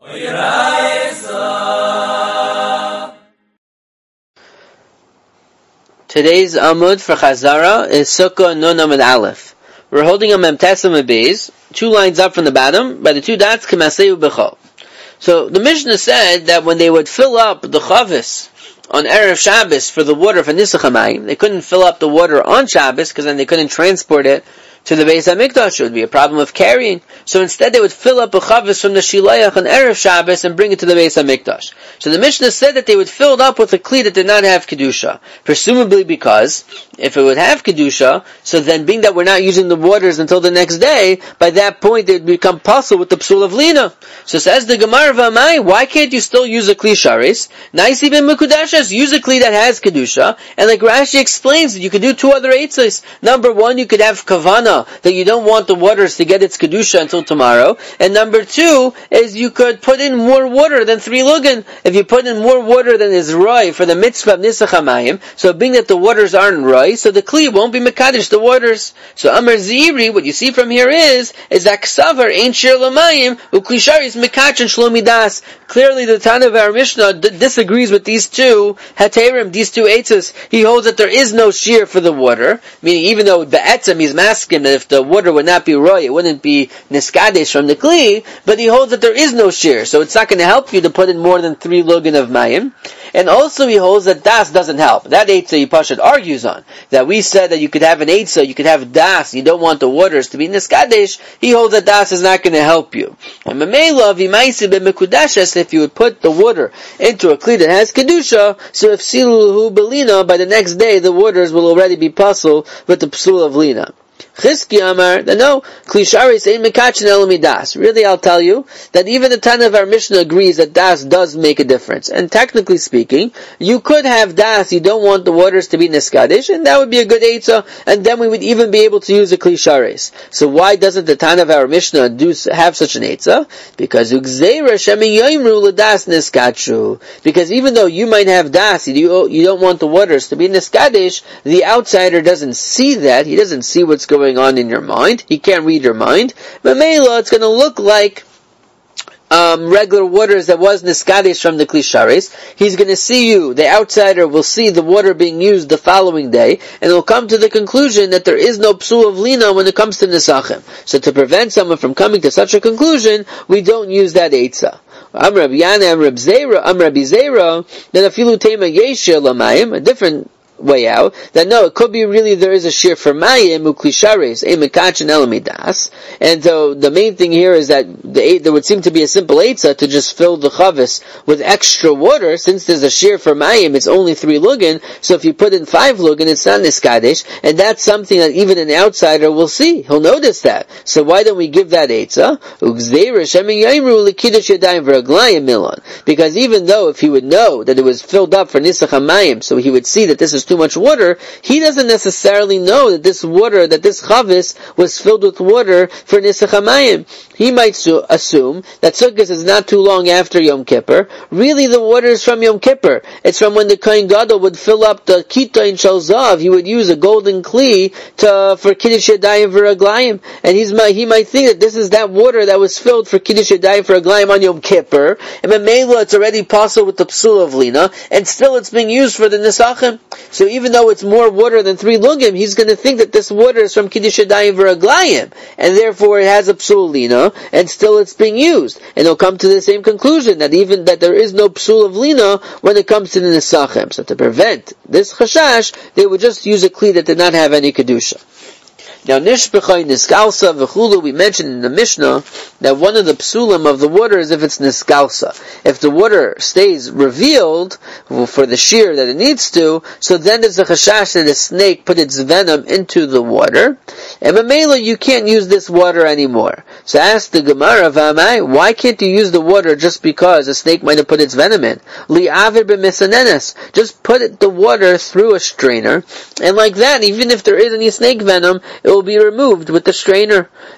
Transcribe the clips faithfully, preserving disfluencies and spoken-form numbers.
Today's Amud for Chazara is Sukkah Nun Amud Aleph. We're holding a Mem Tesem Beis, two lines up from the bottom, by the two dots, K'maseu B'chol. So the Mishnah said that when they would fill up the Chavis on Erev Shabbos for the water for Nisach HaMayim, they couldn't fill up the water on Shabbos because then they couldn't transport it to the Beis HaMikdash. It would be a problem of carrying. So instead they would fill up a Chavis from the Shilayach on Erev Shabbos and bring it to the Beis HaMikdash. So the Mishnah said that they would fill it up with a Kli that did not have Kedusha. Presumably because if it would have Kedusha, so then being that we're not using the waters until the next day, by that point it would become puzzle with the Psul of Lina. So says the Gemara V'amai, why can't you still use a Kli Sharis? Naisi ben Mekudashas, use a Kli that has Kedusha. And like Rashi explains that you could do two other eitzos. Number one, you could have Kavana, that you don't want the waters to get its Kedusha until tomorrow. And number two is you could put in more water than three lugan. If you put in more water than is roi for the mitzvah of Nisach HaMayim, so being that the waters aren't roi, so the Kli won't be Mekadosh the waters. So Amar Ziri, what you see from here is, is that Ksavar ain't Shir Lamayim, Ukli Sharis Mekach and Shlomi Das. Clearly the Tana of our Mishnah d- disagrees with these two Haterim, these two eitzos. He holds that there is no shear for the water, meaning even though Be'etzem he's masking that if the water would not be roi, it wouldn't be Niskadesh from the Kli, but he holds that there is no shear, so it's not going to help you to put in more than three lugan of Mayim. And also he holds that Das doesn't help. That eitzah Yipashad argues on. That we said that you could have an eitzah, you could have Das, you don't want the waters to be Niskadesh, he holds that Das is not going to help you. And Mamela, Vimaisi ben Mekudashas, if you would put the water into a Kli that has Kedusha, so if Siluhu Belina, by the next day the waters will already be puzzled with the Psul of Lina. Chizki Amar, that no, Kli Sharis ain't Mekachin Elami Das. Really, I'll tell you that even the Tana of our Mishnah agrees that Das does make a difference. And technically speaking, you could have Das, you don't want the waters to be Niskadish, and that would be a good eitzah, and then we would even be able to use a Kli Sharis. So why doesn't the Tana of our Mishnah do have such an eitzah? Because Ugzeira Shemin Yoimru L'das Niskachu. Because even though you might have Das, you, you don't want the waters to be Niskadish, the outsider doesn't see that, he doesn't see what's going on in your mind. He can't read your mind. Mamela, it's going to look like um, regular waters that was niskadish from the Kli Sharis. He's going to see you, the outsider will see the water being used the following day, and will come to the conclusion that there is no psul of lina when it comes to nisachim. So to prevent someone from coming to such a conclusion, we don't use that eitzah. Am Rabbi Yana, Am Rabbi Zera, Am Rabbi Zera, then afilu tema yeshir lamayim, a different way out, that no, it could be really there is a shear for mayim, ukli shares, a mekach and elamidas, and so the main thing here is that the, there would seem to be a simple eitzah to just fill the chavis with extra water. Since there's a shear for mayim, it's only three lugan, so if you put in five lugan, it's not niskadesh, and that's something that even an outsider will see. He'll notice that. So why don't we give that eitzah? Because even though if he would know that it was filled up for nisach hamayim, so he would see that this is too much water, he doesn't necessarily know that this water, that this chavis was filled with water for nisach hamayim. He might su- assume that Sukkot is not too long after Yom Kippur. Really, the water is from Yom Kippur. It's from when the Kohen Gadol would fill up the Kita in Shalzav. He would use a golden kli to, for Kiddush Yadayim for Aglayim. And he's, he might think that this is that water that was filled for Kiddush Yadayim for Aglayim on Yom Kippur. And Memela, it's already possible with the Psul of Lina. And still it's being used for the Nesachim. So even though it's more water than three lugim, he's going to think that this water is from Kiddush Yadayim for Aglayim. And therefore it has a Psul Lina. And still it's being used. And he'll come to the same conclusion, that even that there is no psul of lina when it comes to the nisachem. So to prevent this chashash, they would just use a kli that did not have any kedusha. Now, nishbechai niskalsa v'chulu, we mentioned in the Mishnah that one of the psulim of the water is if it's niskalsa. If the water stays revealed for the shear that it needs to, so then there's a chashash that a snake put its venom into the water, and mamela, you can't use this water anymore. So ask the Gemara, V'amai, why can't you use the water just because a snake might have put its venom in? Li'avir b'misanenes, just put it, the water through a strainer, and like that, even if there is any snake venom, it will be removed with the strainer.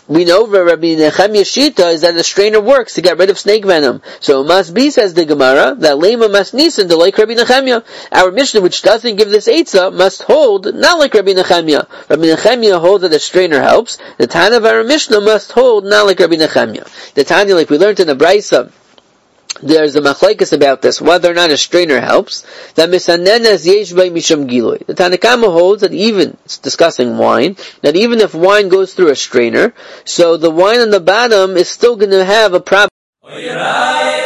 we know where Rabbi Nechemiah's shita is that a strainer works to get rid of snake venom. So it must be, says the Gemara, that lema must nisan to like Rabbi Nechemiah. Our Mishnah, which doesn't give this eitzah, must hold not like Rabbi Nechemiah. Rabbi Nechemiah holds that a strainer helps. The Tana of our Mishnah must hold not like Rabbi Nechemiah. The Tanya, like we learned in the Braisa, there's a machlekes about this, whether or not a strainer helps. That misanenes yesh by misham gilui. The Tanakama holds that even, it's discussing wine, that even if wine goes through a strainer, so the wine on the bottom is still going to have a problem.